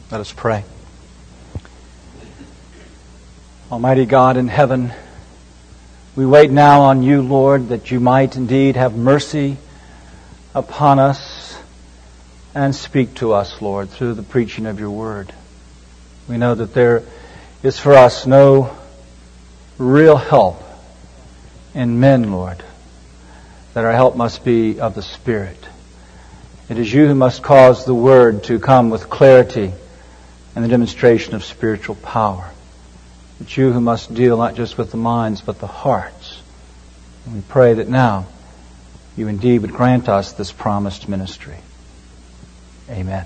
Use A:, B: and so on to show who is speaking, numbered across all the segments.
A: Let us pray. Almighty God in heaven, we wait now on you, Lord, that you might indeed have mercy upon us and speak to us, Lord, through the preaching of your word. We know that there is for us no real help in men, Lord, that our help must be of the Spirit. It is you who must cause the word to come with clarity and the demonstration of spiritual power. It's you who must deal not just with the minds, but the hearts. And we pray that now you indeed would grant us this promised ministry. Amen.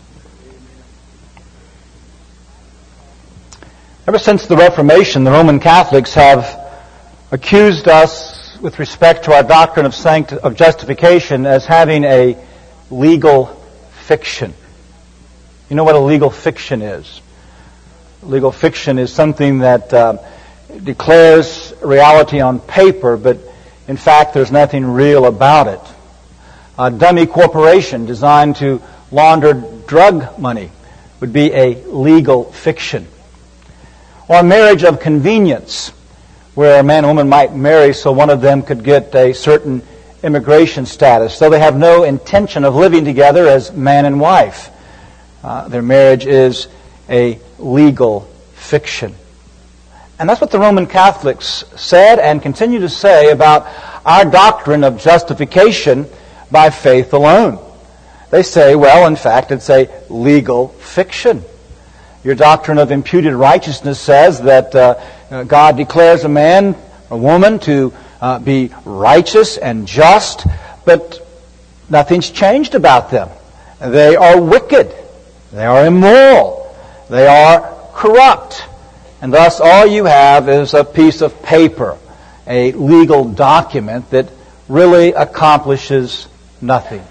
A: Ever since the Reformation, the Roman Catholics have accused us with respect to our doctrine of justification as having a legal fiction. You know what a legal fiction is? Legal fiction is something that declares reality on paper, but in fact there's nothing real about it. A dummy corporation designed to launder drug money would be a legal fiction. Or a marriage of convenience, where a man and woman might marry so one of them could get a certain immigration status, though they have no intention of living together as man and wife. Their marriage is a legal fiction. And that's what the Roman Catholics said and continue to say about our doctrine of justification by faith alone. They say, well, in fact, it's a legal fiction. Your doctrine of imputed righteousness says that God declares a man or woman to be righteous and just, but nothing's changed about them. They are wicked. They are immoral. They are corrupt. And thus all you have is a piece of paper, a legal document that really accomplishes nothing.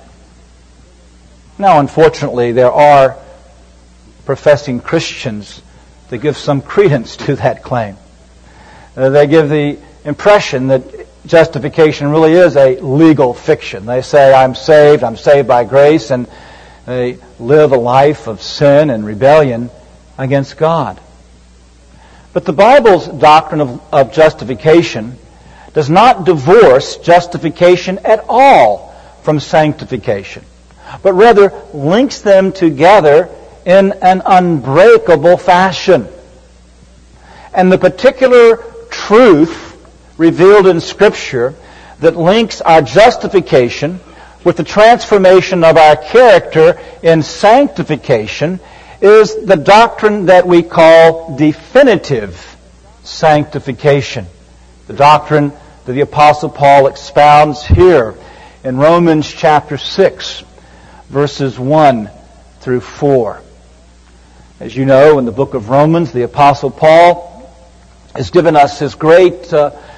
A: Now, unfortunately, there are professing Christians that give some credence to that claim. They give the impression that justification really is a legal fiction. They say, I'm saved by grace, and they live a life of sin and rebellion against God. But the Bible's doctrine of justification does not divorce justification at all from sanctification, but rather links them together in an unbreakable fashion. And the particular truth revealed in Scripture that links our justification with the transformation of our character in sanctification is the doctrine that we call definitive sanctification. The doctrine that the Apostle Paul expounds here in Romans chapter 6, verses 1 through 4. As you know, in the book of Romans, the Apostle Paul has given us his great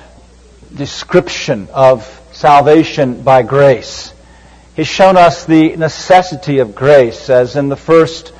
A: description of salvation by grace. He's shown us the necessity of grace, as in the first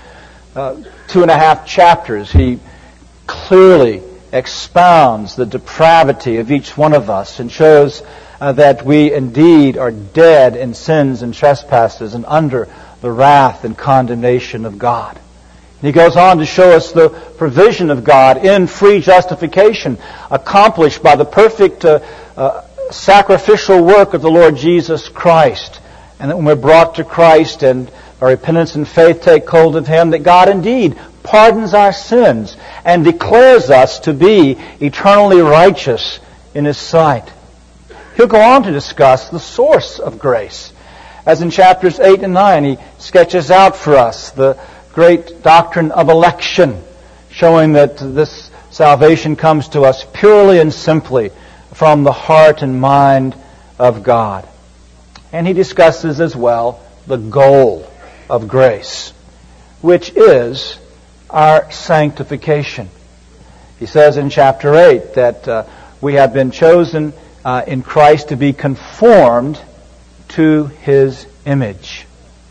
A: 2.5 chapters, he clearly expounds the depravity of each one of us and shows that we indeed are dead in sins and trespasses and under the wrath and condemnation of God. And he goes on to show us the provision of God in free justification accomplished by the perfect sacrificial work of the Lord Jesus Christ. And that when we're brought to Christ and our repentance and faith take hold of Him, that God indeed pardons our sins and declares us to be eternally righteous in His sight. He'll go on to discuss the source of grace. As in chapters 8 and 9, he sketches out for us the great doctrine of election, showing that this salvation comes to us purely and simply from the heart and mind of God. And he discusses as well the goal of grace, which is our sanctification. He says in chapter 8 that we have been chosen in Christ to be conformed to His image.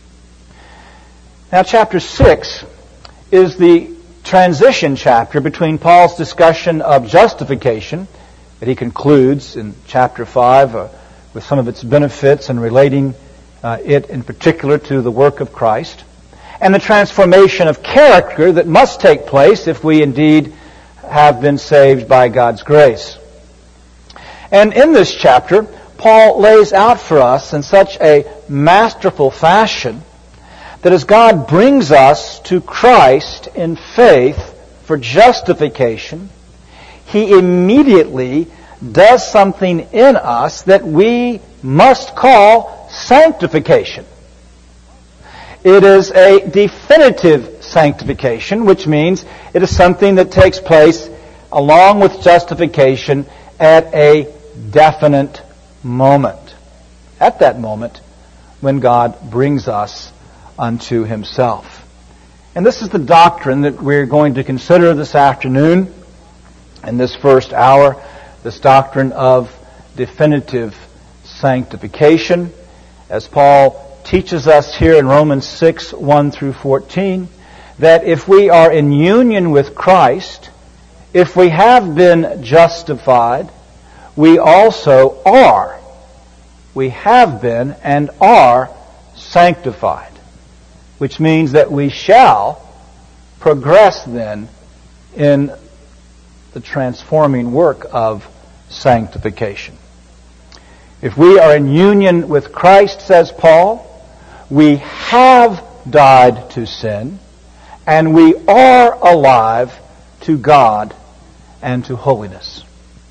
A: Now, chapter 6 is the transition chapter between Paul's discussion of justification that he concludes in chapter 5 with some of its benefits and relating it in particular to the work of Christ, and the transformation of character that must take place if we indeed have been saved by God's grace. And in this chapter, Paul lays out for us in such a masterful fashion that as God brings us to Christ in faith for justification, He immediately does something in us that we must call sanctification. It is a definitive sanctification, which means it is something that takes place along with justification at a definite moment. At that moment when God brings us unto Himself. And this is the doctrine that we're going to consider this afternoon in this first hour, this doctrine of definitive sanctification, as Paul teaches us here in Romans 6, 1 through 14, that if we are in union with Christ, if we have been justified, we also are. We have been and are sanctified, which means that we shall progress then in the transforming work of sanctification. If we are in union with Christ, says Paul, we have died to sin, and we are alive to God and to holiness.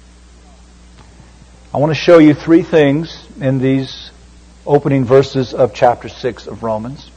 A: I want to show you three things in these opening verses of chapter 6 of Romans,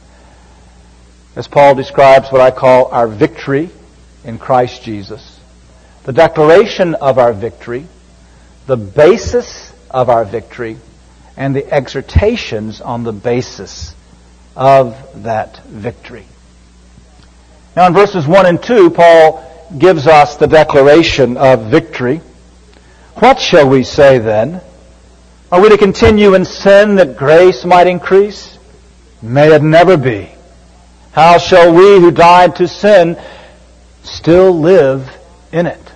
A: as Paul describes what I call our victory in Christ Jesus, the declaration of our victory, the basis of our victory, and the exhortations on the basis of that victory. Now in verses 1 and 2, Paul gives us the declaration of victory. What shall we say then? Are we to continue in sin that grace might increase? May it never be. How shall we who died to sin still live in it?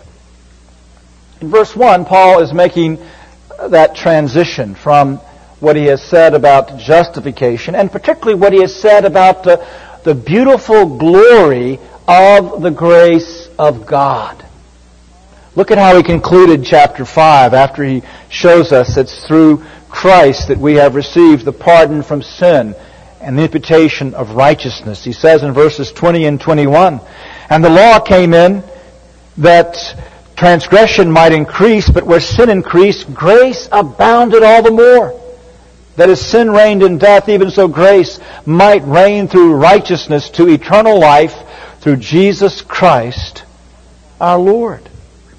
A: In verse 1, Paul is making that transition from what he has said about justification, and particularly what he has said about the beautiful glory of the grace of God. Look at how he concluded chapter 5 after he shows us it's through Christ that we have received the pardon from sin and the imputation of righteousness. He says in verses 20 and 21, and the law came in that transgression might increase, but where sin increased, grace abounded all the more. That as sin reigned in death, even so grace might reign through righteousness to eternal life through Jesus Christ our Lord.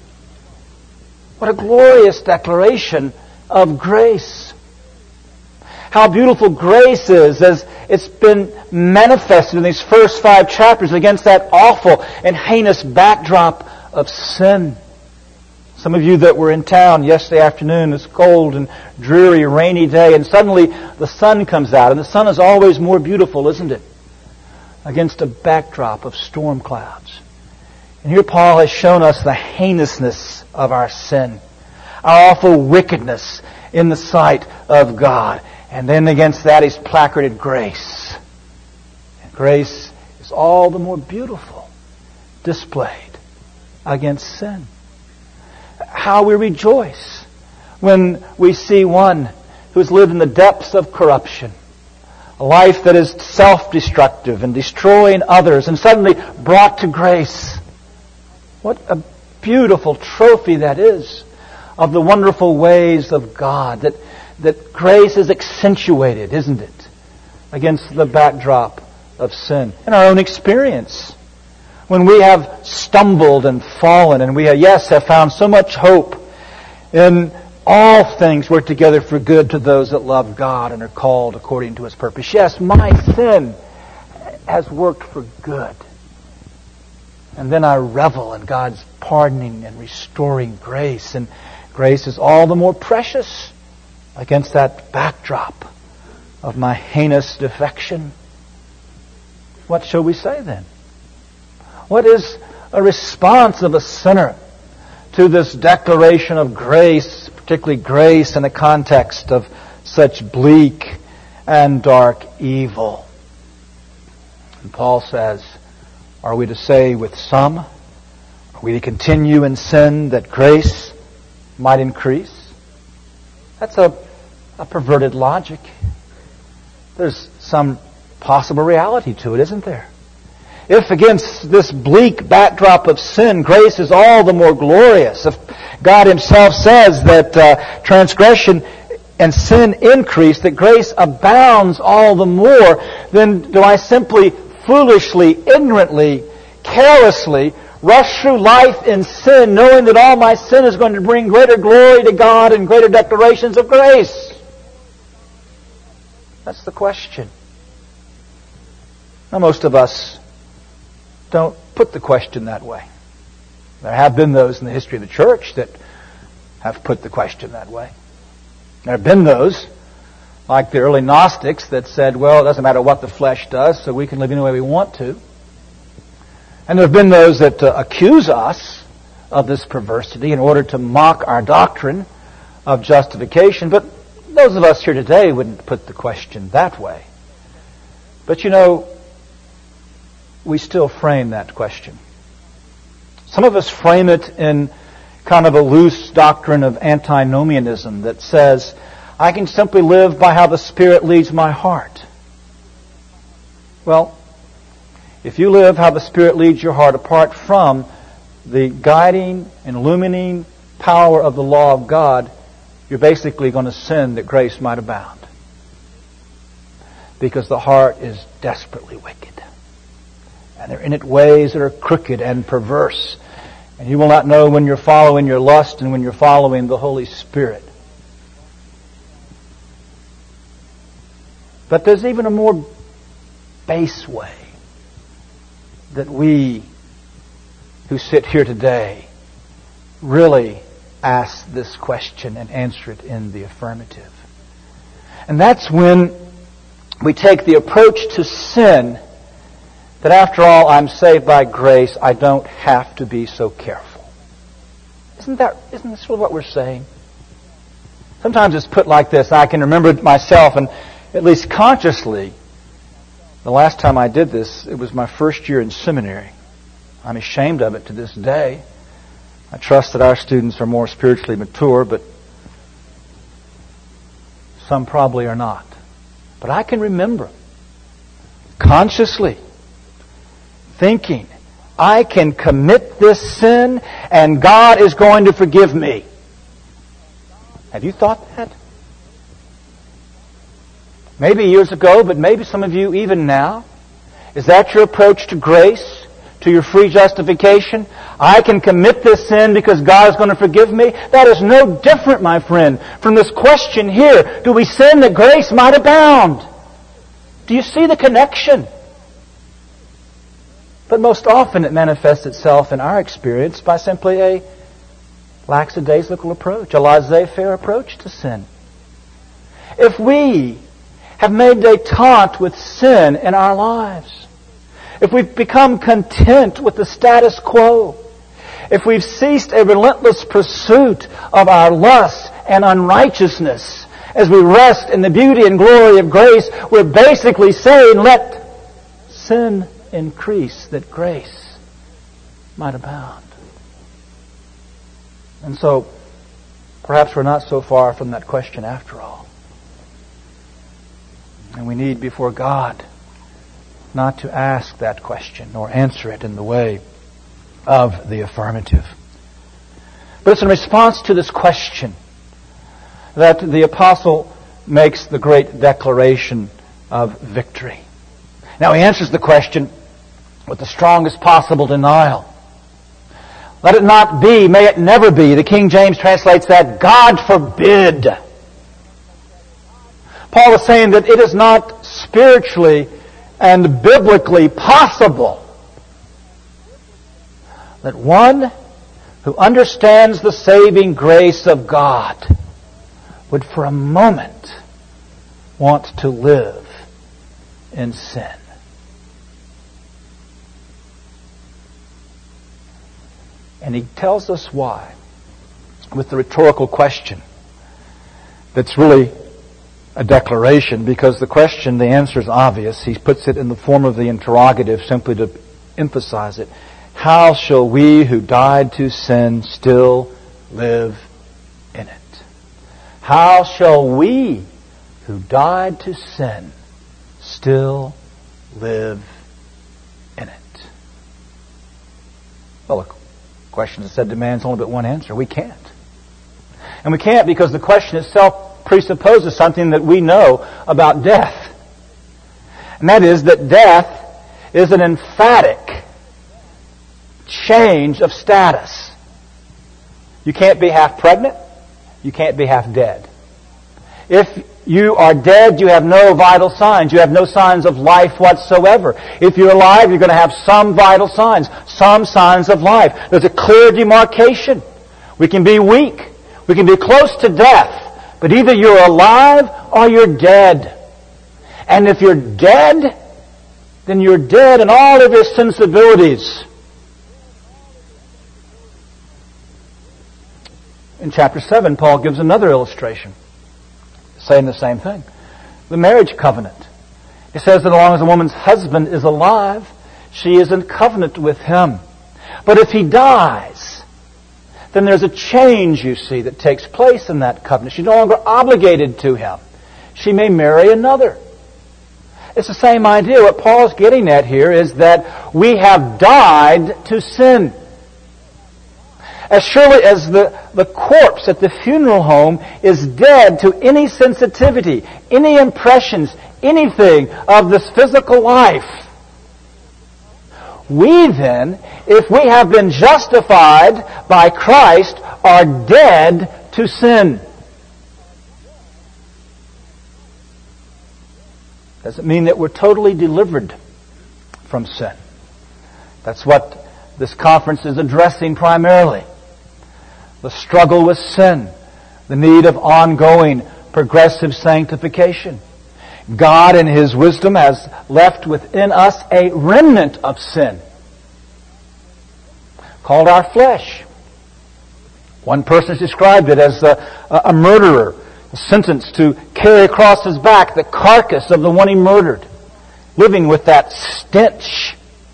A: What a glorious declaration of grace. How beautiful grace is as it's been manifested in these first 5 chapters against that awful and heinous backdrop of sin. Some of you that were in town yesterday afternoon, it's cold and dreary, rainy day, and suddenly the sun comes out. And the sun is always more beautiful, isn't it? Against a backdrop of storm clouds. And here Paul has shown us the heinousness of our sin, our awful wickedness in the sight of God. And then against that he's placarded grace. And grace is all the more beautiful displayed against sin. How we rejoice when we see one who has lived in the depths of corruption, a life that is self-destructive and destroying others, and suddenly brought to grace. What a beautiful trophy that is of the wonderful ways of God, that grace is accentuated, isn't it, against the backdrop of sin. In our own experience, when we have stumbled and fallen, and we have found so much hope in all things work together for good to those that love God and are called according to His purpose. Yes, my sin has worked for good. And then I revel in God's pardoning and restoring grace. And grace is all the more precious against that backdrop of my heinous defection. What shall we say then? What is a response of a sinner to this declaration of grace, particularly grace in the context of such bleak and dark evil? And Paul says, are we to say with some, are we to continue in sin that grace might increase? That's a perverted logic. There's some possible reality to it, isn't there? If against this bleak backdrop of sin, grace is all the more glorious, if God Himself says that transgression and sin increase, that grace abounds all the more, then do I simply foolishly, ignorantly, carelessly rush through life in sin, knowing that all my sin is going to bring greater glory to God and greater declarations of grace? That's the question. Now, most of us don't put the question that way. There have been those in the history of the church that have put the question that way. There have been those, like the early Gnostics, that said, well, it doesn't matter what the flesh does, so we can live any way we want to. And there have been those that accuse us of this perversity in order to mock our doctrine of justification. But those of us here today wouldn't put the question that way. But you know, we still frame that question. Some of us frame it in kind of a loose doctrine of antinomianism that says, I can simply live by how the Spirit leads my heart. Well, if you live how the Spirit leads your heart apart from the guiding and illumining power of the law of God, you're basically going to sin that grace might abound. Because the heart is desperately wicked. And there are in it ways that are crooked and perverse. And you will not know when you're following your lust and when you're following the Holy Spirit. But there's even a more base way that we who sit here today really ask this question and answer it in the affirmative. And that's when we take the approach to sin that after all, I'm saved by grace, I don't have to be so careful. Isn't this really what we're saying? Sometimes it's put like this. I can remember myself, and at least consciously, the last time I did this, it was my first year in seminary. I'm ashamed of it to this day. I trust that our students are more spiritually mature, but some probably are not. But I can remember consciously thinking, I can commit this sin and God is going to forgive me. Have you thought that? Maybe years ago, but maybe some of you even now. Is that your approach to grace, to your free justification? I can commit this sin because God is going to forgive me? That is no different, my friend, from this question here. Do we sin that grace might abound? Do you see the connection? But most often it manifests itself in our experience by simply a lackadaisical approach, a laissez-faire approach to sin. If we have made detente with sin in our lives, if we've become content with the status quo, if we've ceased a relentless pursuit of our lust and unrighteousness, as we rest in the beauty and glory of grace, we're basically saying, let sin increase that grace might abound. And so, perhaps we're not so far from that question after all. And we need before God not to ask that question nor answer it in the way of the affirmative. But it's in response to this question that the apostle makes the great declaration of victory. Now he answers the question with the strongest possible denial. Let it not be, may it never be. The King James translates that, God forbid. Paul is saying that it is not spiritually and biblically possible that one who understands the saving grace of God would for a moment want to live in sin. And he tells us why with the rhetorical question that's really a declaration, because the answer is obvious. He puts it in the form of the interrogative simply to emphasize it. How shall we who died to sin still live in it? How shall we who died to sin still live in it? Well, the question is said demands only but one answer. We can't. And we can't because the question itself presupposes something that we know about death. And that is that death is an emphatic change of status. You can't be half pregnant. You can't be half dead. If you are dead, you have no vital signs. You have no signs of life whatsoever. If you're alive, you're going to have some vital signs, some signs of life. There's a clear demarcation. We can be weak. We can be close to death. But either you're alive or you're dead. And if you're dead, then you're dead in all of your sensibilities. In chapter 7, Paul gives another illustration, saying the same thing. The marriage covenant. He says that as long as a woman's husband is alive, she is in covenant with him. But if he dies, then there's a change, you see, that takes place in that covenant. She's no longer obligated to him. She may marry another. It's the same idea. What Paul's getting at here is that we have died to sin. As surely as the corpse at the funeral home is dead to any sensitivity, any impressions, anything of this physical life, we then, if we have been justified by Christ, are dead to sin. Doesn't mean that we're totally delivered from sin. That's what this conference is addressing primarily. The struggle with sin, the need of ongoing progressive sanctification. God in His wisdom has left within us a remnant of sin called our flesh. One person has described it as a murderer sentenced to carry across his back the carcass of the one he murdered, living with that stench.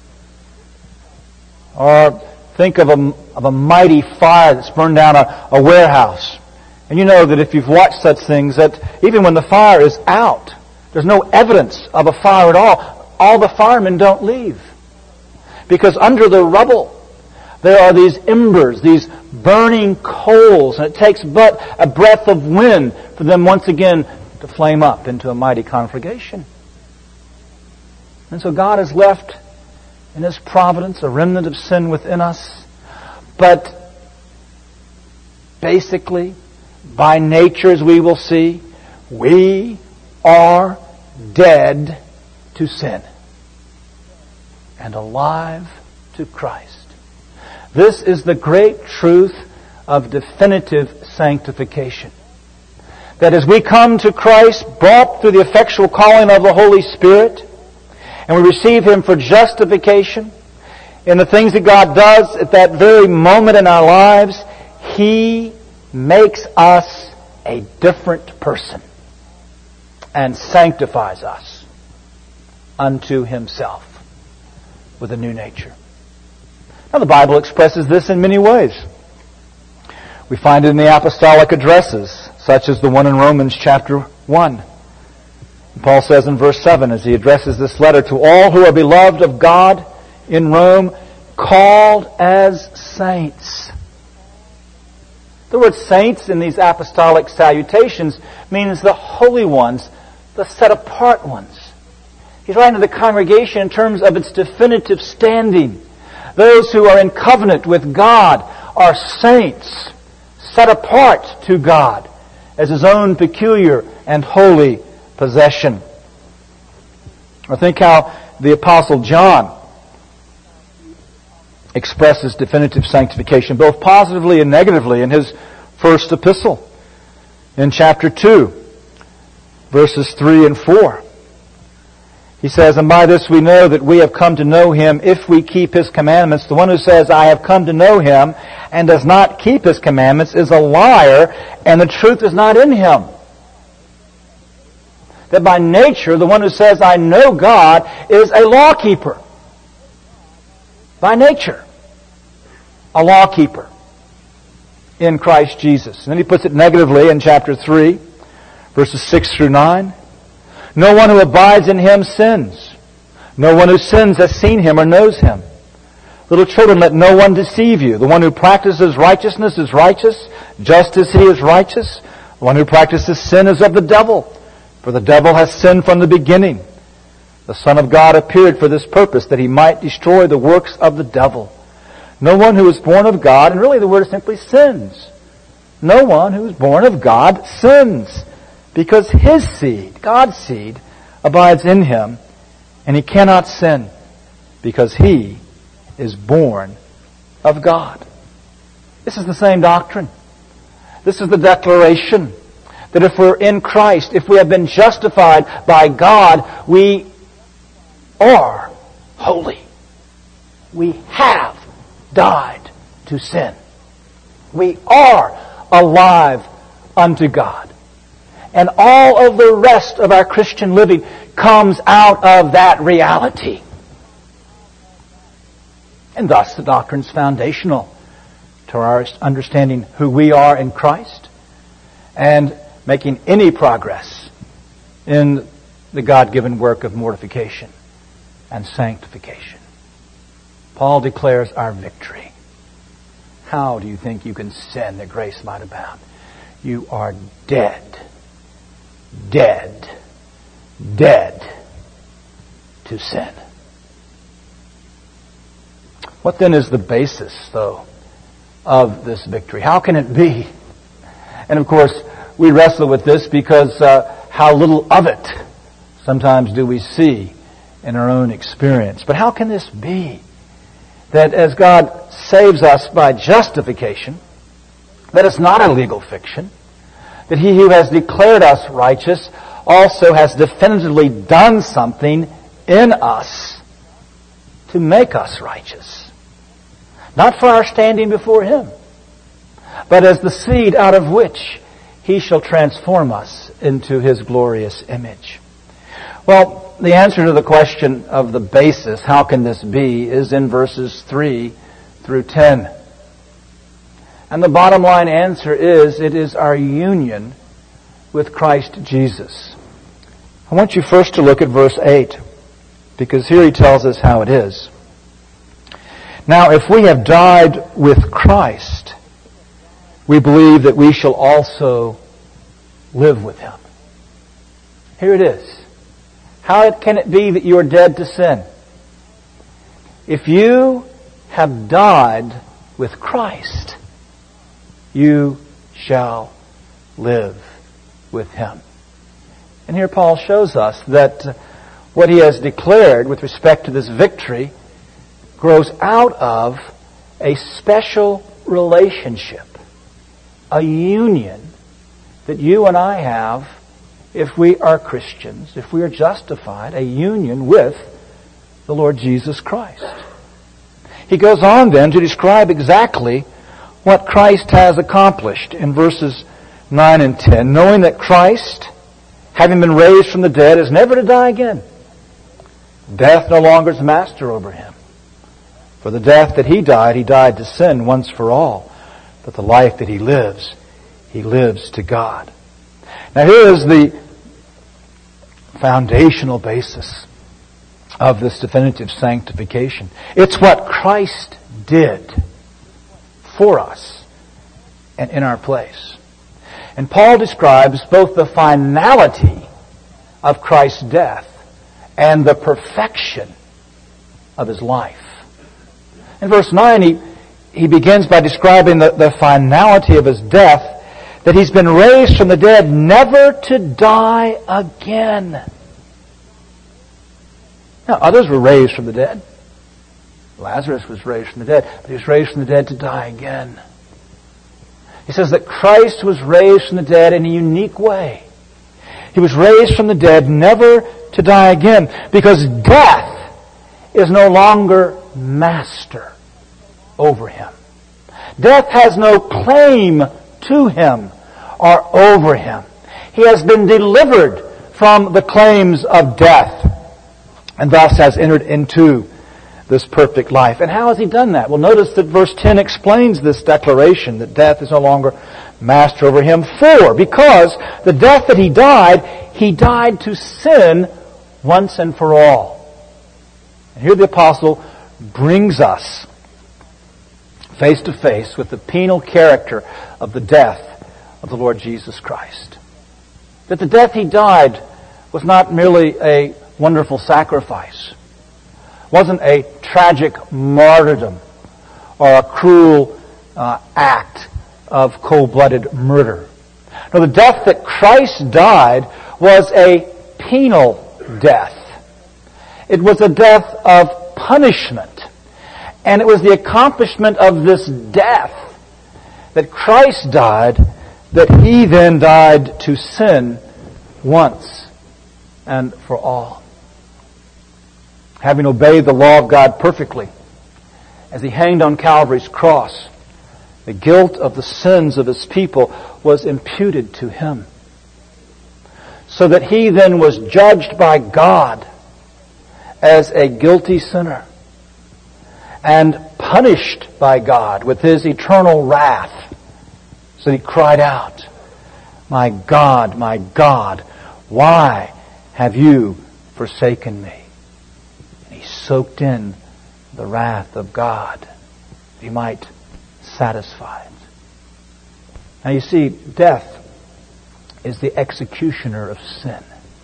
A: Or think of a mighty fire that's burned down a warehouse. And you know that if you've watched such things, that even when the fire is out, there's no evidence of a fire at all. All the firemen don't leave. Because under the rubble, there are these embers, these burning coals, and it takes but a breath of wind for them once again to flame up into a mighty conflagration. And so God has left in His providence a remnant of sin within us. But basically, by nature, as we will see, we are dead to sin and alive to Christ. This is the great truth of definitive sanctification. That as we come to Christ, brought through the effectual calling of the Holy Spirit, and we receive Him for justification, in the things that God does at that very moment in our lives, He makes us a different person and sanctifies us unto Himself with a new nature. Now, the Bible expresses this in many ways. We find it in the apostolic addresses, such as the one in Romans chapter 1. Paul says in verse 7, as he addresses this letter, to all who are beloved of God in Rome, called as saints. The word saints in these apostolic salutations means the holy ones, the set-apart ones. He's writing to the congregation in terms of its definitive standing. Those who are in covenant with God are saints, set apart to God as His own peculiar and holy possession. Or think how the Apostle John expresses definitive sanctification, both positively and negatively, in his first epistle. In chapter 2, verses 3 and 4. He says, and by this we know that we have come to know Him if we keep His commandments. The one who says, I have come to know Him, and does not keep His commandments is a liar, and the truth is not in him. that by nature, the one who says, I know God, is a lawkeeper. By nature, a lawkeeper in Christ Jesus. And then he puts it negatively in chapter 3, verses 6 through 9. No one who abides in Him sins. No one who sins has seen Him or knows Him. Little children, let no one deceive you. The one who practices righteousness is righteous, just as he is righteous. The one who practices sin is of the devil, for the devil has sinned from the beginning. The Son of God appeared for this purpose, that He might destroy the works of the devil. No one who is born of God, and really the word is simply sins. No one who is born of God sins, because His seed, God's seed, abides in him, and he cannot sin, because he is born of God. This is the same doctrine. This is the declaration that if we're in Christ, if we have been justified by God, we are holy. We have died to sin. We are alive unto God. And all of the rest of our Christian living comes out of that reality. And thus the doctrine's foundational to our understanding who we are in Christ and making any progress in the God-given work of mortification and sanctification. Paul declares our victory. How do you think you can sin that grace might abound? You are dead. Dead. Dead to sin. What then is the basis, though, of this victory? How can it be? And of course, we wrestle with this because how little of it sometimes do we see in our own experience. But how can this be? That as God saves us by justification, that it's not a legal fiction, that He who has declared us righteous also has definitively done something in us to make us righteous. Not for our standing before Him, but as the seed out of which He shall transform us into His glorious image. Well, the answer to the question of the basis, how can this be, is in verses 3 through 10. And the bottom line answer is, it is our union with Christ Jesus. I want you first to look at verse 8, because here he tells us how it is. Now, if we have died with Christ, we believe that we shall also live with Him. Here it is. How can it be that you are dead to sin? If you have died with Christ, you shall live with Him. And here Paul shows us that what he has declared with respect to this victory grows out of a special relationship, a union that you and I have if we are Christians, if we are justified, a union with the Lord Jesus Christ. He goes on then to describe exactly what Christ has accomplished in verses 9 and 10, knowing that Christ, having been raised from the dead, is never to die again. Death no longer is master over Him. For the death that He died to sin once for all. But the life that He lives to God. Now here is the foundational basis of this definitive sanctification. It's what Christ did for us and in our place. And Paul describes both the finality of Christ's death and the perfection of His life. In verse 9, he begins by describing the finality of His death, that He's been raised from the dead, never to die again. Now, others were raised from the dead. Lazarus was raised from the dead, but he was raised from the dead to die again. He says that Christ was raised from the dead in a unique way. He was raised from the dead never to die again, because death is no longer master over Him. Death has no claim to Him or over Him. He has been delivered from the claims of death, and thus has entered into this perfect life. And how has he done that? Well, notice that verse 10 explains this declaration that death is no longer master over him. Because the death that he died to sin once and for all. And here the apostle brings us face to face with the penal character of the death of the Lord Jesus Christ. That the death he died was not merely a wonderful sacrifice, wasn't a tragic martyrdom or a cruel act of cold-blooded murder. No, the death that Christ died was a penal death. It was a death of punishment. And it was the accomplishment of this death that Christ died, that he then died to sin once and for all. Having obeyed the law of God perfectly, as he hanged on Calvary's cross, the guilt of the sins of his people was imputed to him, so that he then was judged by God as a guilty sinner and punished by God with his eternal wrath. So he cried out, my God, why have you forsaken me?" And he soaked in the wrath of God that he might satisfy it. Now you see, death is the executioner of sin,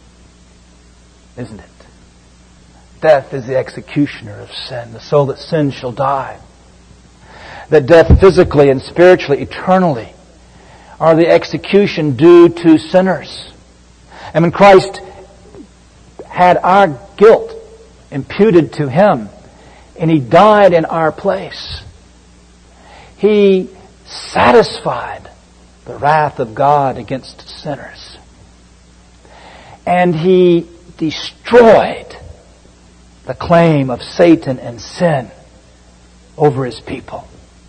A: isn't it? Death is the executioner of sin. The soul that sins shall die. That death physically and spiritually, eternally, are the execution due to sinners. And when Christ had our guilt imputed to him, and he died in our place, he satisfied the wrath of God against sinners. And he destroyed the claim of Satan and sin over his people.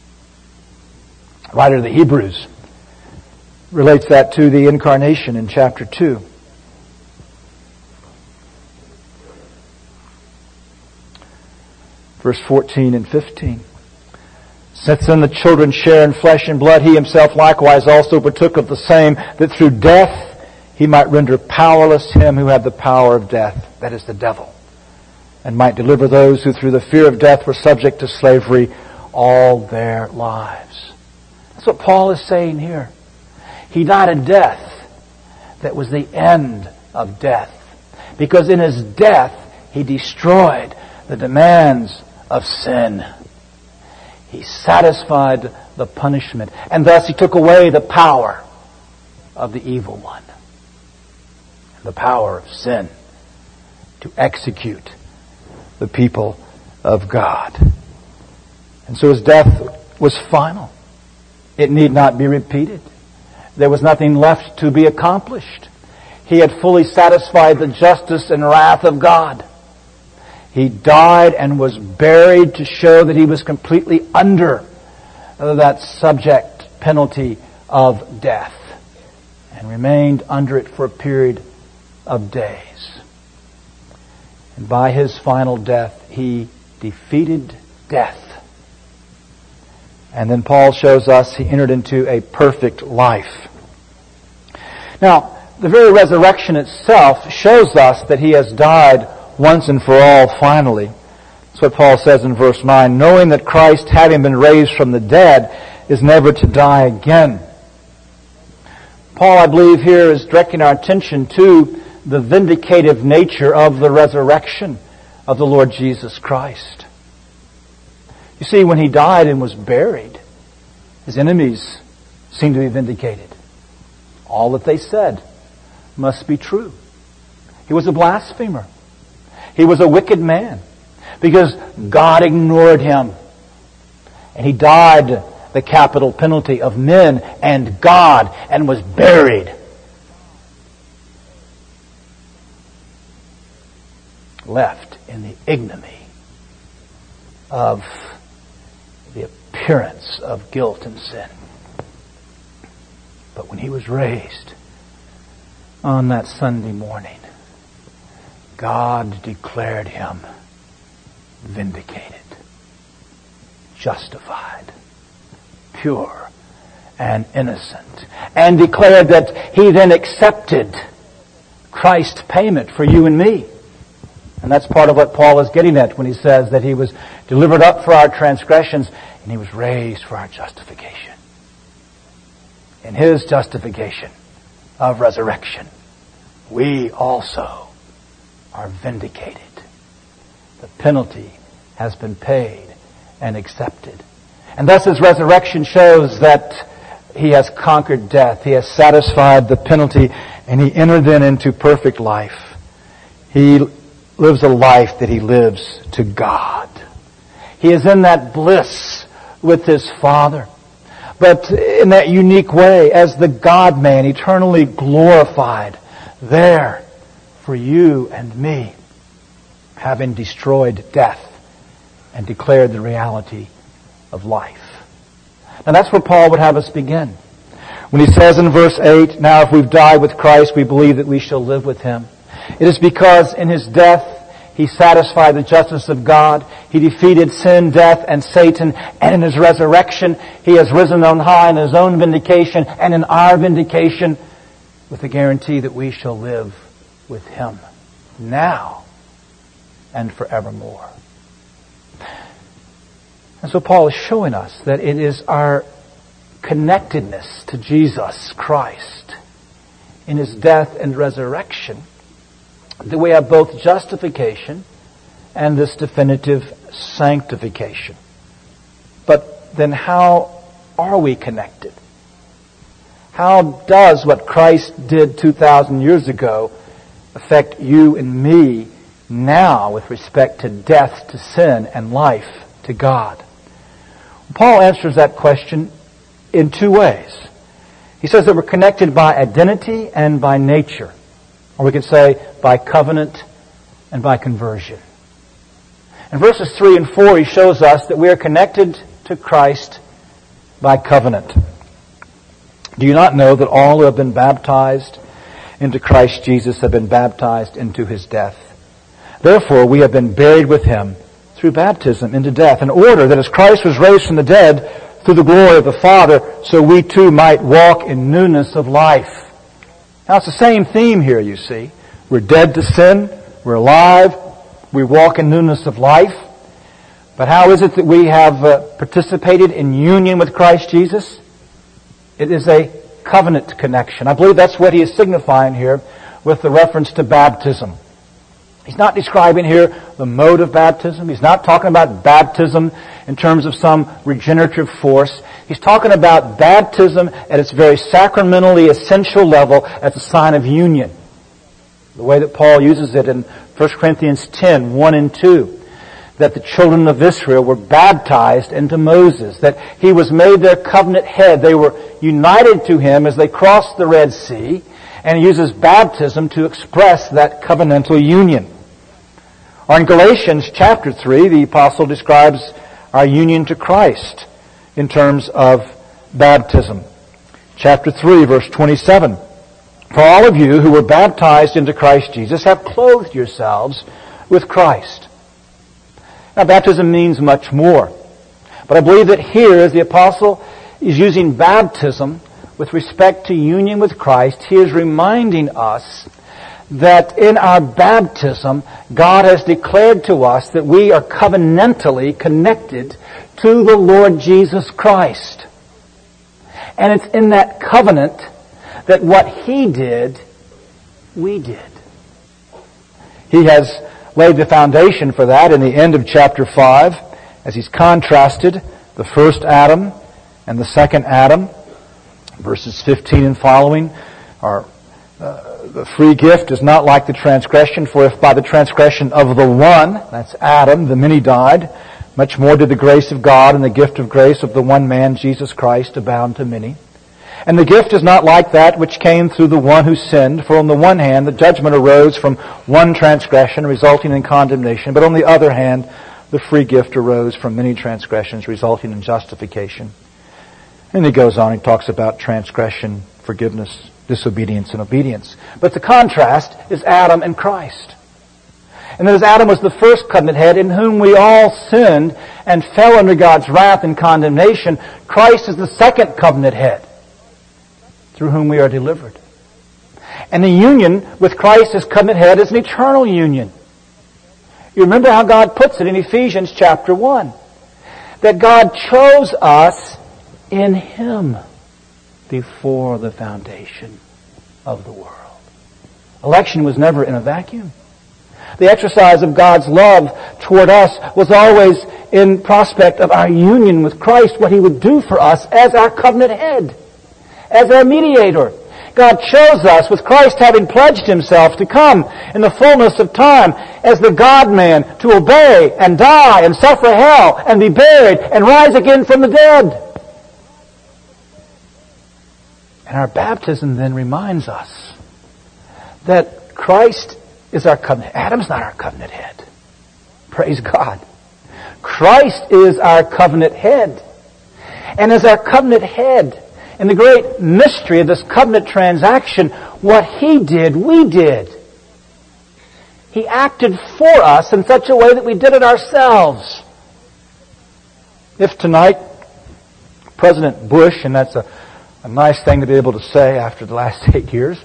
A: The writer of the Hebrews relates that to the incarnation in chapter 2. Verse 14 and 15. "Since then the children share in flesh and blood, he himself likewise also partook of the same, that through death he might render powerless him who had the power of death," that is the devil, "and might deliver those who through the fear of death were subject to slavery all their lives." That's what Paul is saying here. He died a death that was the end of death, because in his death he destroyed the demands of sin. He satisfied the punishment, and thus he took away the power of the evil one, the power of sin, to execute the people of God. And so his death was final. It need not be repeated. There was nothing left to be accomplished. He had fully satisfied the justice and wrath of God. He died and was buried to show that he was completely under that subject penalty of death, and remained under it for a period of days. And by his final death, he defeated death. And then Paul shows us he entered into a perfect life. Now, the very resurrection itself shows us that he has died once and for all finally. That's what Paul says in verse 9, "Knowing that Christ, having been raised from the dead, is never to die again." Paul, I believe, here is directing our attention to the vindicative nature of the resurrection of the Lord Jesus Christ. You see, when he died and was buried, his enemies seemed to be vindicated. All that they said must be true. He was a blasphemer. He was a wicked man, because God ignored him. And he died the capital penalty of men and God, and was buried. Left in the ignominy of the appearance of guilt and sin. But when he was raised, on that Sunday morning, God declared him vindicated, justified, pure, and innocent, and declared that he then accepted Christ's payment for you and me. And that's part of what Paul is getting at when he says that he was delivered up for our transgressions and he was raised for our justification. In his justification of resurrection, we also are vindicated. The penalty has been paid and accepted. And thus his resurrection shows that he has conquered death. He has satisfied the penalty and he entered then into perfect life. He lives a life that he lives to God. He is in that bliss with his Father, but in that unique way as the God-man, eternally glorified there for you and me, having destroyed death and declared the reality of life. Now that's where Paul would have us begin. When he says in verse 8, now if we've died with Christ, we believe that we shall live with him. It is because in his death, he satisfied the justice of God. He defeated sin, death, and Satan. And in his resurrection, he has risen on high in his own vindication and in our vindication with the guarantee that we shall live with him now and forevermore. And so Paul is showing us that it is our connectedness to Jesus Christ in his death and resurrection that we have both justification and this definitive sanctification. But then how are we connected? How does what Christ did 2,000 years ago affect you and me now with respect to death to sin and life to God? Paul answers that question in two ways. He says that we're connected by identity and by nature. Or we could say by covenant and by conversion. In verses 3 and 4, he shows us that we are connected to Christ by covenant. Do you not know that all who have been baptized into Christ Jesus have been baptized into his death? Therefore, we have been buried with him through baptism into death, in order that as Christ was raised from the dead through the glory of the Father, so we too might walk in newness of life. Now it's the same theme here, you see. We're dead to sin, we're alive, we walk in newness of life. But how is it that we have participated in union with Christ Jesus? It is a covenant connection. I believe that's what he is signifying here with the reference to baptism. He's not describing here the mode of baptism. He's not talking about baptism in terms of some regenerative force. He's talking about baptism at its very sacramentally essential level as a sign of union. The way that Paul uses it in 1 Corinthians 10, 1 and 2. That the children of Israel were baptized into Moses. That he was made their covenant head. They were united to him as they crossed the Red Sea. And he uses baptism to express that covenantal union. Or in Galatians chapter 3, the apostle describes our union to Christ in terms of baptism. Chapter 3, verse 27. For all of you who were baptized into Christ Jesus have clothed yourselves with Christ. Now, baptism means much more. But I believe that here, as the apostle is using baptism with respect to union with Christ, he is reminding us that in our baptism, God has declared to us that we are covenantally connected to the Lord Jesus Christ. And it's in that covenant that what he did, we did. He has laid the foundation for that in the end of chapter 5, as he's contrasted the first Adam and the second Adam. Verses 15 and following are the free gift is not like the transgression, for if by the transgression of the one, that's Adam, the many died, much more did the grace of God and the gift of grace of the one man, Jesus Christ, abound to many. And the gift is not like that which came through the one who sinned, for on the one hand the judgment arose from one transgression, resulting in condemnation, but on the other hand the free gift arose from many transgressions, resulting in justification. And he goes on, he talks about transgression, forgiveness, disobedience and obedience. But the contrast is Adam and Christ. And that as Adam was the first covenant head in whom we all sinned and fell under God's wrath and condemnation, Christ is the second covenant head through whom we are delivered. And the union with Christ as covenant head is an eternal union. You remember how God puts it in Ephesians chapter 1. That God chose us in Him before the foundation of the world. Election was never in a vacuum. The exercise of God's love toward us was always in prospect of our union with Christ, what He would do for us as our covenant head, as our mediator. God chose us with Christ having pledged Himself to come in the fullness of time as the God-man to obey and die and suffer hell and be buried and rise again from the dead. And our baptism then reminds us that Christ is our covenant. Adam's not our covenant head. Praise God. Christ is our covenant head. And as our covenant head, in the great mystery of this covenant transaction, what He did, we did. He acted for us in such a way that we did it ourselves. If tonight, President Bush, and that's a nice thing to be able to say after the last 8 years,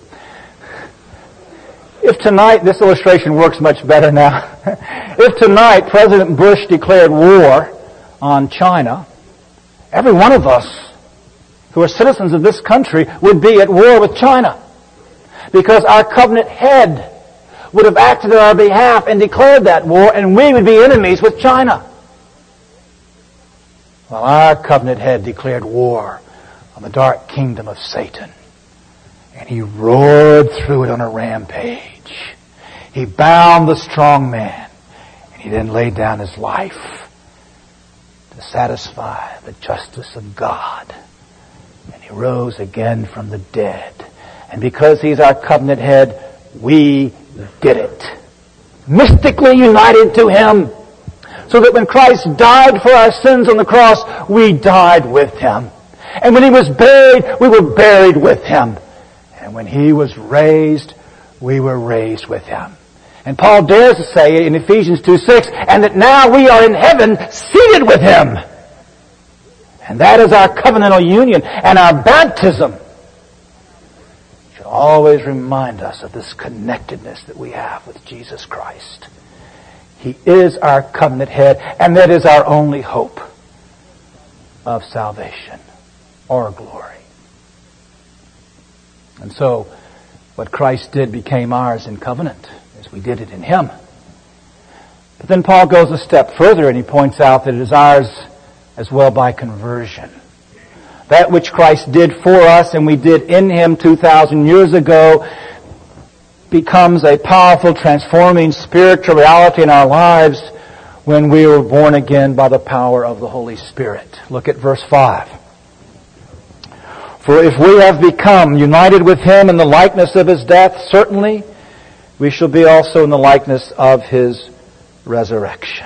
A: if tonight, this illustration works much better now, if tonight President Bush declared war on China, every one of us who are citizens of this country would be at war with China. Because our covenant head would have acted on our behalf and declared that war, and we would be enemies with China. Well, our covenant head declared war on the dark kingdom of Satan. And he roared through it on a rampage. He bound the strong man, and he then laid down his life to satisfy the justice of God. And he rose again from the dead. And because He's our covenant head, we did it. Mystically united to Him. So that when Christ died for our sins on the cross, we died with Him. And when He was buried, we were buried with Him. And when He was raised, we were raised with Him. And Paul dares to say in Ephesians 2:6, and that now we are in heaven seated with Him. And that is our covenantal union. And our baptism should always remind us of this connectedness that we have with Jesus Christ. He is our covenant head, and that is our only hope of salvation or glory. And so, what Christ did became ours in covenant, as we did it in Him. But then Paul goes a step further, and he points out that it is ours as well by conversion. That which Christ did for us and we did in Him 2,000 years ago becomes a powerful, transforming spiritual reality in our lives when we were born again by the power of the Holy Spirit. Look at verse 5. For if we have become united with Him in the likeness of His death, certainly we shall be also in the likeness of His resurrection.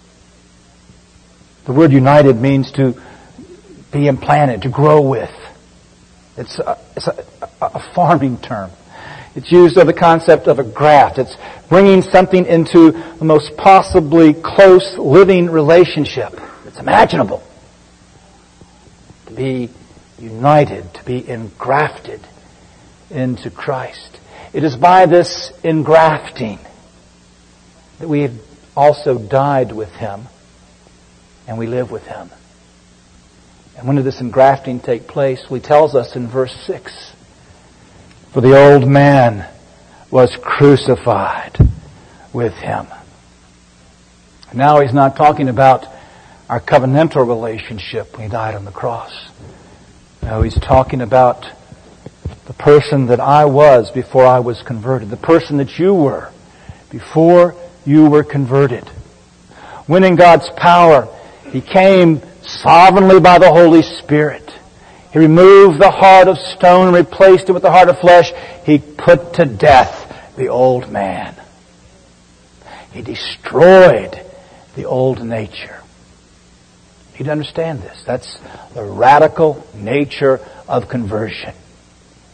A: The word united means to be implanted, to grow with. It's a farming term. It's used of the concept of a graft. It's bringing something into the most possibly close living relationship that's imaginable. To be united, to be engrafted into Christ. It is by this engrafting that we have also died with Him and we live with Him. And when did this engrafting take place? Well, He tells us in verse 6, for the old man was crucified with Him. Now He's not talking about our covenantal relationship when He died on the cross. No, He's talking about the person that I was before I was converted. The person that you were before you were converted. When in God's power, He came sovereignly by the Holy Spirit. He removed the heart of stone and replaced it with the heart of flesh. He put to death the old man. He destroyed the old nature. You need to understand this. That's the radical nature of conversion.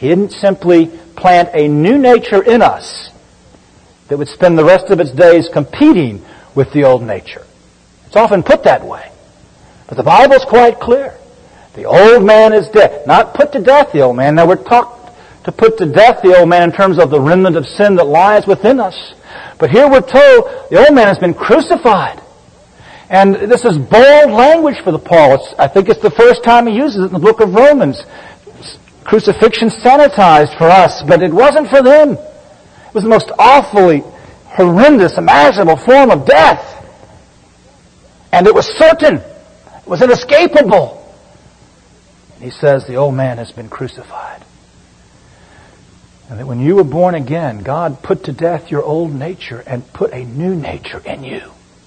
A: He didn't simply plant a new nature in us that would spend the rest of its days competing with the old nature. It's often put that way. But the Bible's quite clear. The old man is dead. Not put to death the old man. Now we're taught to put to death the old man in terms of the remnant of sin that lies within us. But here we're told the old man has been crucified. And this is bold language for the Paul. I think it's the first time he uses it in the book of Romans. Crucifixion sanitized for us, but it wasn't for them. It was the most awfully horrendous, imaginable form of death. And it was certain. It was inescapable. And he says the old man has been crucified. And that when you were born again, God put to death your old nature and put a new nature in you.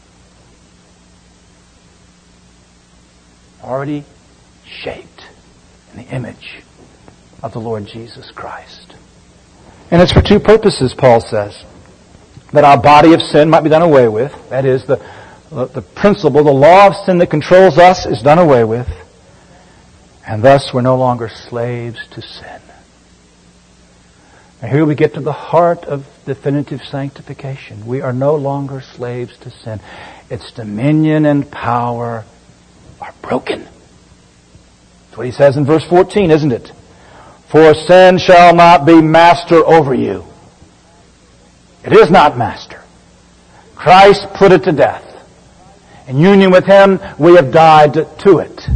A: Already shaped in the image of the Lord Jesus Christ. And it's for two purposes, Paul says. That our body of sin might be done away with. That is, the principle, the law of sin that controls us is done away with. And thus we're no longer slaves to sin. And here we get to the heart of definitive sanctification. We are no longer slaves to sin. Its dominion and power are broken. That's what he says in verse 14, isn't it? For sin shall not be master over you. It is not master. Christ put it to death. In union with Him, we have died to it.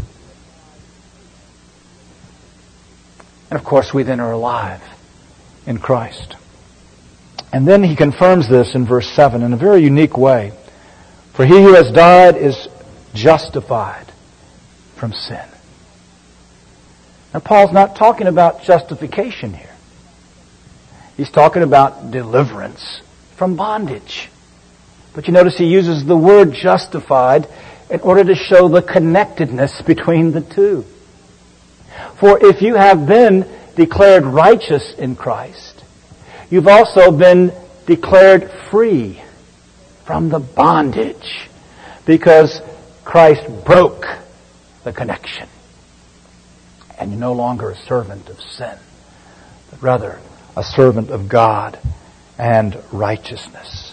A: And of course, we then are alive in Christ. And then he confirms this in verse 7 in a very unique way. For he who has died is justified from sin. Now, Paul's not talking about justification here. He's talking about deliverance from bondage. But you notice he uses the word justified in order to show the connectedness between the two. For if you have been declared righteous in Christ, you've also been declared free from the bondage because Christ broke the connection. And you're no longer a servant of sin, but rather a servant of God and righteousness.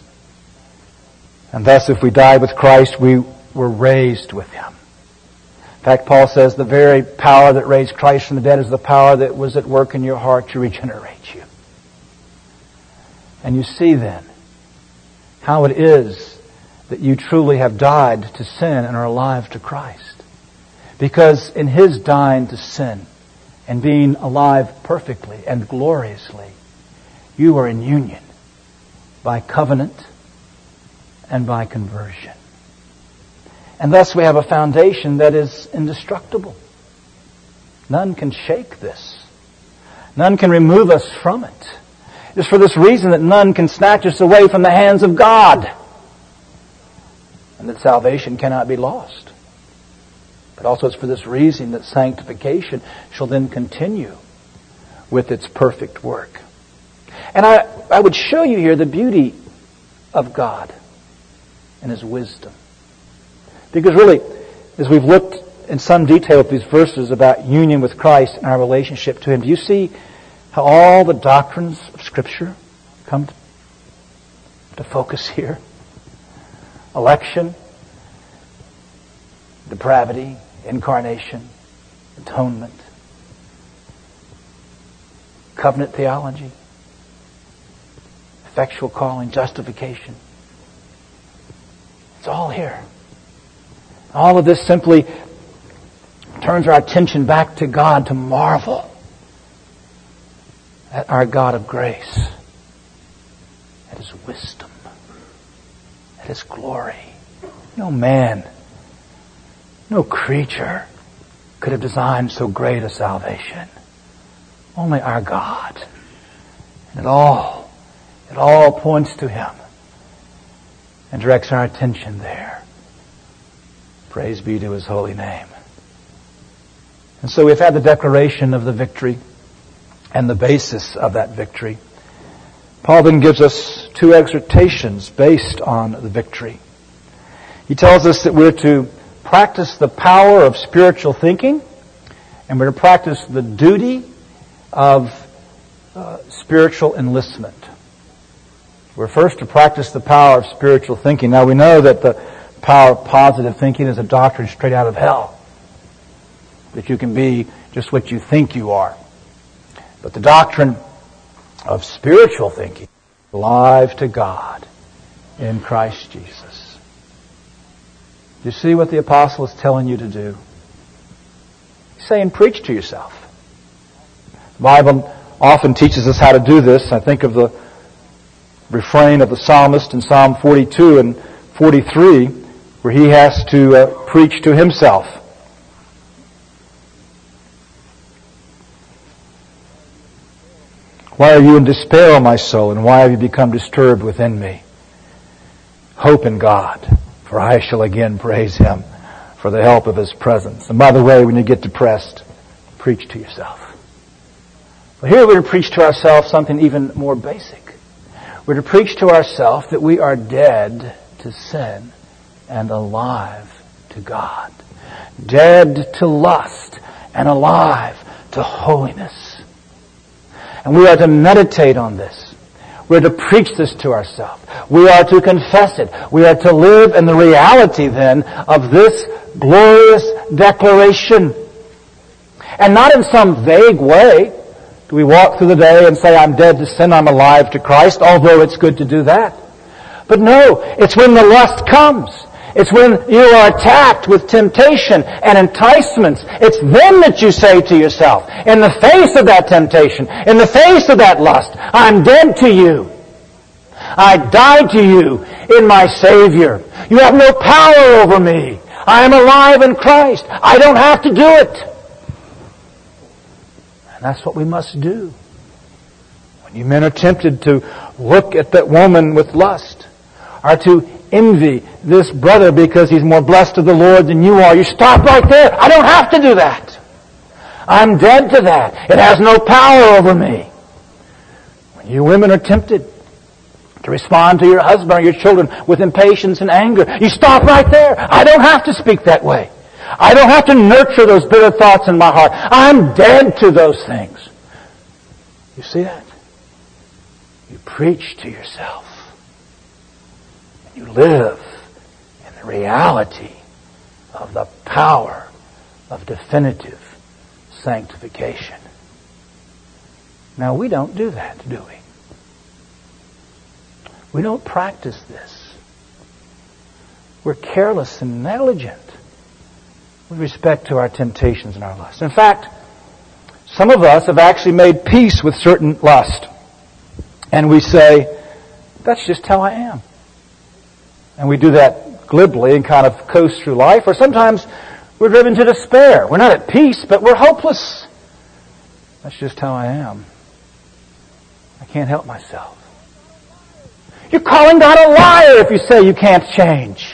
A: And thus, if we died with Christ, we were raised with Him. In fact, Paul says the very power that raised Christ from the dead is the power that was at work in your heart to regenerate you. And you see then how it is that you truly have died to sin and are alive to Christ. Because in His dying to sin and being alive perfectly and gloriously, you are in union by covenant and by conversion. And thus we have a foundation that is indestructible. None can shake this. None can remove us from it. It's for this reason that none can snatch us away from the hands of God. And that salvation cannot be lost. But also it's for this reason that sanctification shall then continue with its perfect work. And I would show you here the beauty of God and His wisdom. Because really, as we've looked in some detail at these verses about union with Christ and our relationship to Him, do you see how all the doctrines of Scripture come to focus here? Election, depravity, incarnation, atonement, covenant theology, effectual calling, justification. It's all here. All of this simply turns our attention back to God to marvel at our God of grace, at His wisdom, at His glory. No man, no creature could have designed so great a salvation. Only our God. And it all points to Him and directs our attention there. Praise be to His holy name. And so we've had the declaration of the victory and the basis of that victory. Paul then gives us two exhortations based on the victory. He tells us that we're to practice the power of spiritual thinking, and we're to practice the duty of spiritual enlistment. We're first to practice the power of spiritual thinking. Now we know that the power of positive thinking is a doctrine straight out of hell. That you can be just what you think you are. But the doctrine of spiritual thinking, alive to God in Christ Jesus. Do you see what the apostle is telling you to do? He's saying, preach to yourself. The Bible often teaches us how to do this. I think of the refrain of the psalmist in Psalm 42 and 43, where he has to preach to himself. Why are you in despair, O my soul, and why have you become disturbed within me? Hope in God, for I shall again praise Him for the help of His presence. And by the way, when you get depressed, preach to yourself. Well, here we're to preach to ourselves something even more basic. We're to preach to ourselves that we are dead to sin and alive to God. Dead to lust and alive to holiness. And we are to meditate on this. We're to preach this to ourselves. We are to confess it. We are to live in the reality then of this glorious declaration. And not in some vague way do we walk through the day and say, I'm dead to sin, I'm alive to Christ, although it's good to do that. But no, it's when the lust comes. It's when you are attacked with temptation and enticements. It's then that you say to yourself, in the face of that temptation, in the face of that lust, I'm dead to you. I died to you in my Savior. You have no power over me. I am alive in Christ. I don't have to do it. And that's what we must do. When you men are tempted to look at that woman with lust, or to envy this brother because he's more blessed of the Lord than you are, you stop right there. I don't have to do that. I'm dead to that. It has no power over me. When you women are tempted to respond to your husband or your children with impatience and anger, you stop right there. I don't have to speak that way. I don't have to nurture those bitter thoughts in my heart. I'm dead to those things. You see that? You preach to yourself. You live in the reality of the power of definitive sanctification. Now, we don't do that, do we? We don't practice this. We're careless and negligent with respect to our temptations and our lusts. In fact, some of us have actually made peace with certain lust. And we say, that's just how I am. And we do that glibly and kind of coast through life. Or sometimes we're driven to despair. We're not at peace, but we're hopeless. That's just how I am. I can't help myself. You're calling God a liar if you say you can't change.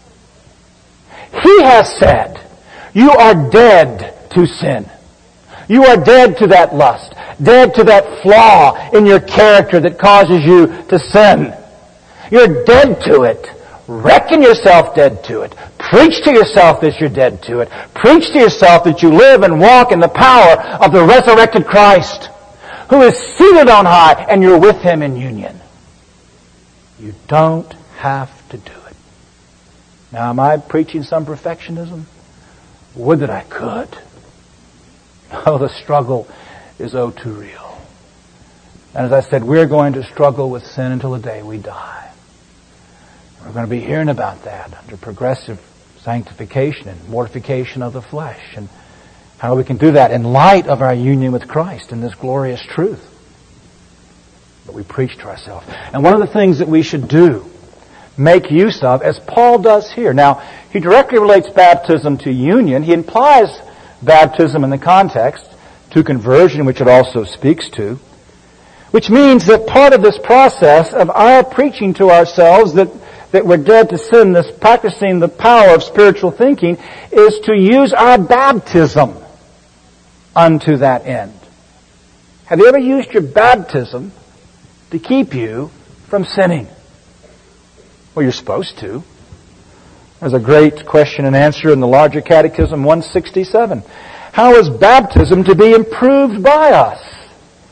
A: He has said, you are dead to sin. You are dead to that lust. Dead to that flaw in your character that causes you to sin. You're dead to it. Reckon yourself dead to it. Preach to yourself that you're dead to it. Preach to yourself that you live and walk in the power of the resurrected Christ, who is seated on high, and you're with Him in union. You don't have to do it. Now, am I preaching some perfectionism? Would that I could. No, the struggle is oh too real. And as I said, we're going to struggle with sin until the day we die. We're going to be hearing about that under progressive sanctification and mortification of the flesh, and how we can do that in light of our union with Christ in this glorious truth. But we preach to ourselves. And one of the things that we should do, make use of, as Paul does here. Now, he directly relates baptism to union. He implies baptism in the context to conversion, which it also speaks to, which means that part of this process of our preaching to ourselves that we're dead to sin, this practicing the power of spiritual thinking, is to use our baptism unto that end. Have you ever used your baptism to keep you from sinning? Well, you're supposed to. There's a great question and answer in the Larger Catechism 167. How is baptism to be improved by us?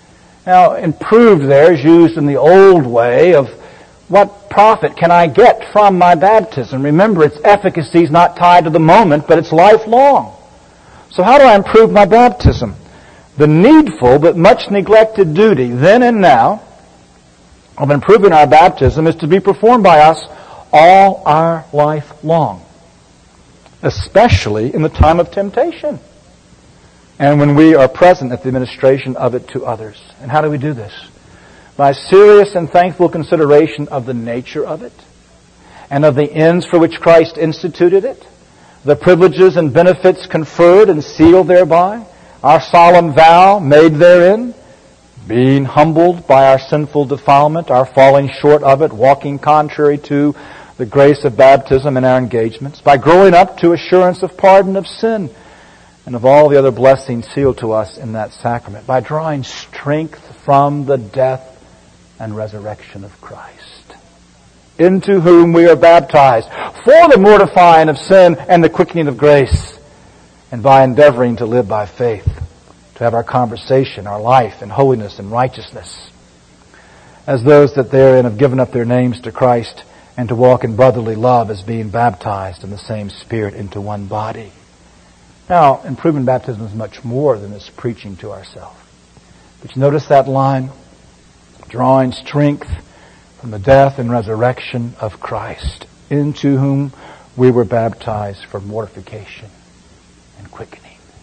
A: Now, improved there is used in the old way of what profit can I get from my baptism? Remember, its efficacy is not tied to the moment, but it's lifelong. So how do I improve my baptism? The needful but much neglected duty then and now of improving our baptism is to be performed by us all our life long, especially in the time of temptation and when we are present at the administration of it to others. And how do we do this? By serious and thankful consideration of the nature of it and of the ends for which Christ instituted it, the privileges and benefits conferred and sealed thereby, our solemn vow made therein, being humbled by our sinful defilement, our falling short of it, walking contrary to the grace of baptism in our engagements, by growing up to assurance of pardon of sin and of all the other blessings sealed to us in that sacrament, by drawing strength from the death and resurrection of Christ, into whom we are baptized for the mortifying of sin and the quickening of grace, and by endeavoring to live by faith, to have our conversation, our life in holiness and righteousness, as those that therein have given up their names to Christ, and to walk in brotherly love as being baptized in the same Spirit into one body. Now, improving baptism is much more than this preaching to ourselves. But you notice that line? Drawing strength from the death and resurrection of Christ, into whom we were baptized for mortification and quickening.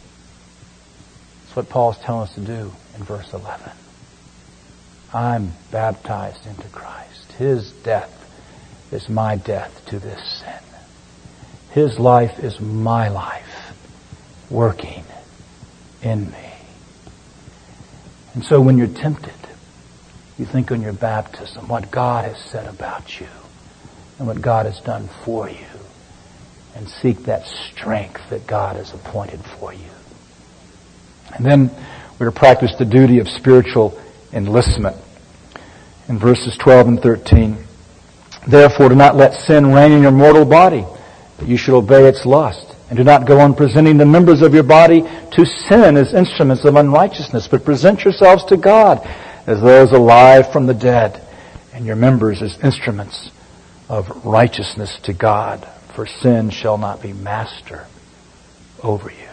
A: That's what Paul's telling us to do in verse 11. I'm baptized into Christ. His death is my death to this sin. His life is my life working in me. And so when you're tempted, you think on your baptism, what God has said about you and what God has done for you, and seek that strength that God has appointed for you. And then we're to practice the duty of spiritual enlistment. In verses 12 and 13, therefore do not let sin reign in your mortal body, that you should obey its lust. And do not go on presenting the members of your body to sin as instruments of unrighteousness, but present yourselves to God as those alive from the dead, and your members as instruments of righteousness to God. For sin shall not be master over you.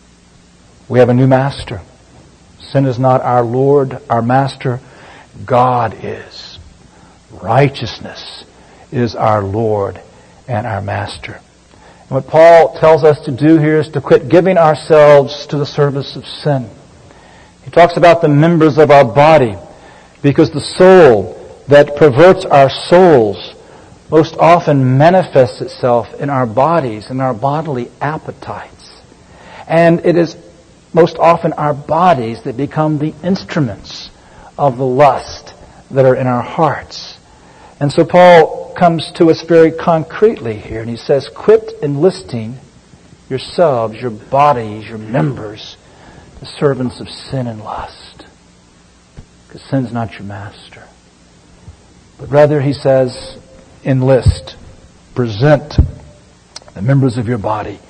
A: We have a new master. Sin is not our Lord, our master. God is. Righteousness is our Lord and our master. And what Paul tells us to do here is to quit giving ourselves to the service of sin. He talks about the members of our body, because the soul that perverts our souls most often manifests itself in our bodies and our bodily appetites. And it is most often our bodies that become the instruments of the lust that are in our hearts. And so Paul comes to us very concretely here, and he says, quit enlisting yourselves, your bodies, your members, the servants of sin and lust. Because sin's not your master. But rather, he says, enlist, present the members of your body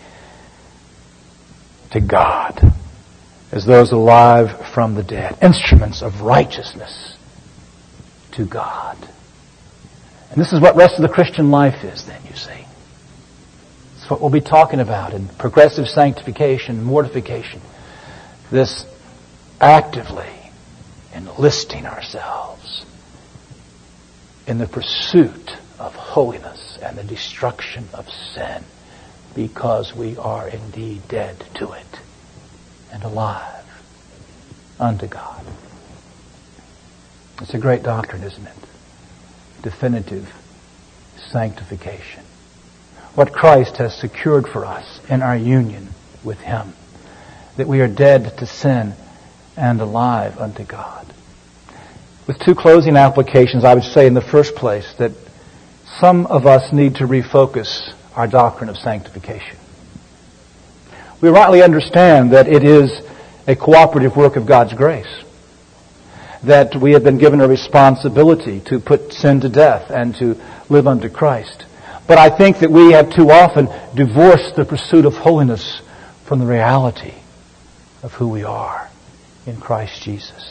A: to God as those alive from the dead, instruments of righteousness to God. And this is what the rest of the Christian life is then, you see. It's what we'll be talking about in progressive sanctification, mortification. This actively enlisting ourselves in the pursuit of holiness and the destruction of sin, because we are indeed dead to it and alive unto God. It's a great doctrine, isn't it? Definitive sanctification. What Christ has secured for us in our union with Him. That we are dead to sin and alive unto God. With two closing applications, I would say in the first place that some of us need to refocus our doctrine of sanctification. We rightly understand that it is a cooperative work of God's grace. That we have been given a responsibility to put sin to death and to live unto Christ. But I think that we have too often divorced the pursuit of holiness from the reality of who we are in Christ Jesus.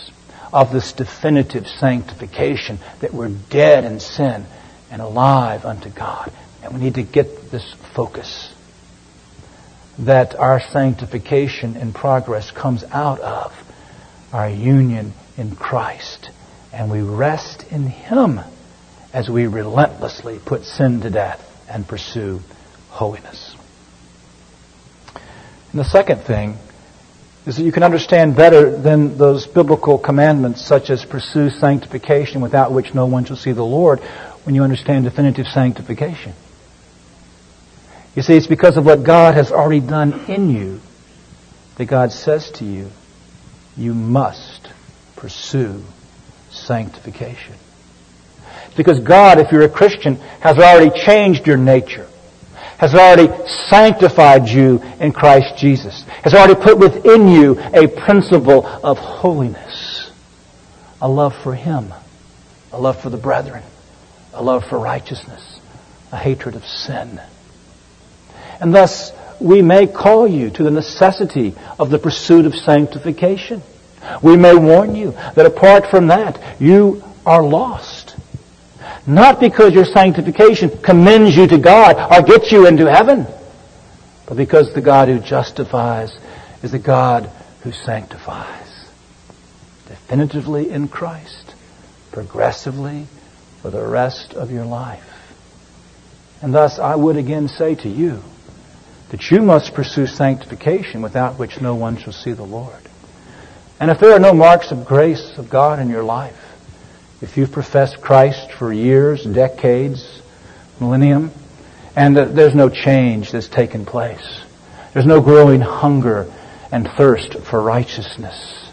A: of this definitive sanctification, that we're dead in sin and alive unto God. And we need to get this focus, that our sanctification in progress comes out of our union in Christ. And we rest in Him as we relentlessly put sin to death and pursue holiness. And the second thing is that you can understand better than those biblical commandments such as pursue sanctification without which no one shall see the Lord when you understand definitive sanctification. You see, it's because of what God has already done in you that God says to you, you must pursue sanctification. Because God, if you're a Christian, has already changed your nature, has already sanctified you in Christ Jesus, has already put within you a principle of holiness, a love for Him, a love for the brethren, a love for righteousness, a hatred of sin. And thus, we may call you to the necessity of the pursuit of sanctification. We may warn you that apart from that, you are lost. Not because your sanctification commends you to God or gets you into heaven, but because the God who justifies is the God who sanctifies. Definitively in Christ, progressively for the rest of your life. And thus, I would again say to you that you must pursue sanctification without which no one shall see the Lord. And if there are no marks of grace of God in your life, if you've professed Christ for years, decades, millennium, and there's no change that's taken place, there's no growing hunger and thirst for righteousness,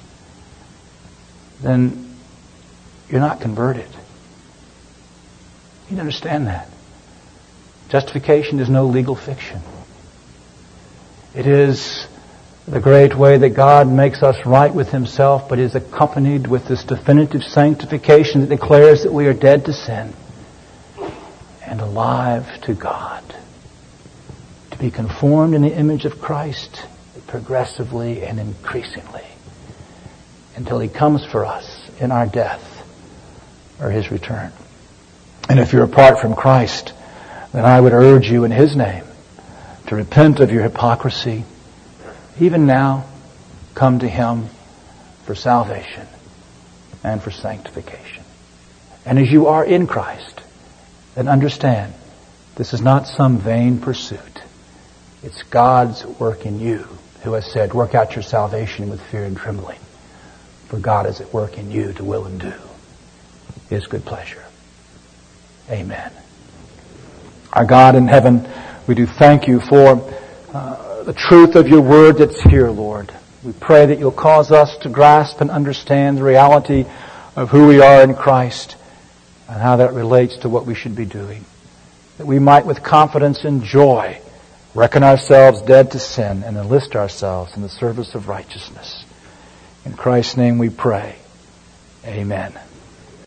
A: then you're not converted. You need to understand that. Justification is no legal fiction. It is the great way that God makes us right with Himself, but is accompanied with this definitive sanctification that declares that we are dead to sin and alive to God. To be conformed in the image of Christ progressively and increasingly until He comes for us in our death or His return. And if you're apart from Christ, then I would urge you in His name to repent of your hypocrisy. Even now, come to Him for salvation and for sanctification. And as you are in Christ, then understand this is not some vain pursuit. It's God's work in you, who has said, work out your salvation with fear and trembling. For God is at work in you to will and do His good pleasure. Amen. Our God in heaven, we do thank You for the truth of Your word that's here, Lord. We pray that You'll cause us to grasp and understand the reality of who we are in Christ and how that relates to what we should be doing. That we might with confidence and joy reckon ourselves dead to sin and enlist ourselves in the service of righteousness. In Christ's name we pray. Amen.